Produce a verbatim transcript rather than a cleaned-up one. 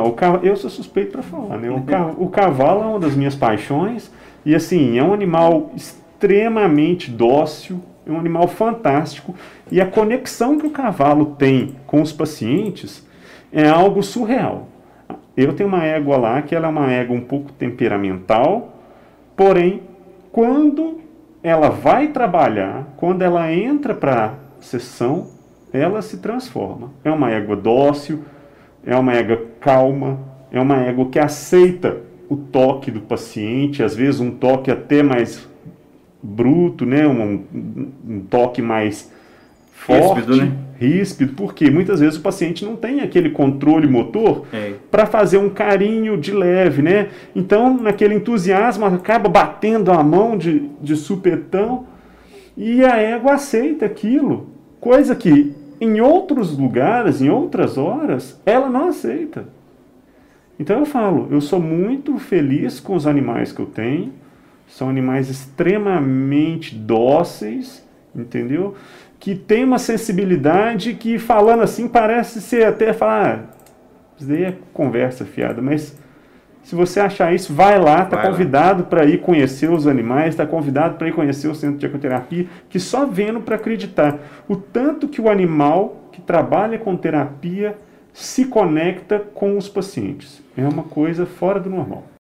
animal. O ca... Eu sou suspeito para falar, né? O, ca... o cavalo é uma das minhas paixões e, assim, é um animal extremamente dócil, é um animal fantástico e a conexão que o cavalo tem com os pacientes é algo surreal. Eu tenho uma égua lá que ela é uma égua um pouco temperamental, porém, quando ela vai trabalhar, quando ela entra para a sessão, ela se transforma. É uma égua dócil, é uma égua calma, é uma égua que aceita o toque do paciente, às vezes um toque até mais bruto, né? um, um toque mais forte, ríspido, né? ríspido, porque muitas vezes o paciente não tem aquele controle motor É. para fazer um carinho de leve, né? Então, naquele entusiasmo, acaba batendo a mão de, de supetão e a égua aceita aquilo, coisa que em outros lugares, em outras horas, ela não aceita. Então eu falo, eu sou muito feliz com os animais que eu tenho, são animais extremamente dóceis, entendeu? Que tem uma sensibilidade que, falando assim, parece ser até falar, ah, isso daí é conversa fiada, mas se você achar isso, vai lá, está convidado para ir conhecer os animais, está convidado para ir conhecer o centro de ecoterapia, que só vendo para acreditar o tanto que o animal que trabalha com terapia se conecta com os pacientes. É uma coisa fora do normal.